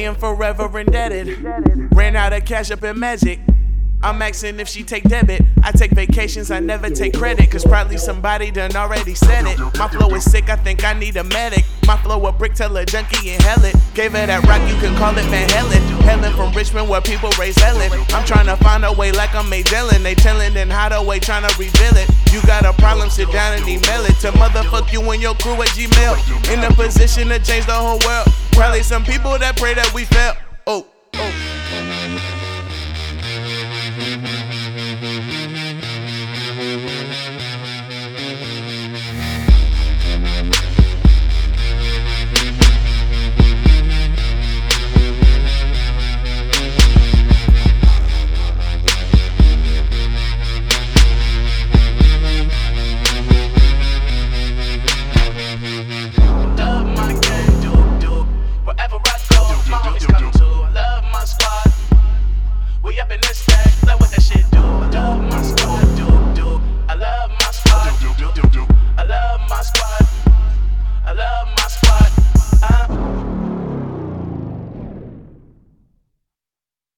am forever indebted. Ran out of cash up in Magic. I'm asking if she take debit. I take vacations, I never take credit, cause probably somebody done already said it. My flow is sick, I think I need a medic. My flow a brick, tell a junkie and hell it. Gave her that rock, you can call it Van Halen. Helen from Richmond where people raise Helen. I'm trying to find a way like I'm Magellan. They chillin' in Hideaway trying to reveal it. You got a problem, sit down and email it to motherfuck you and your crew at Gmail. In a position to change the whole world. Probably some people that pray that we fail. Oh.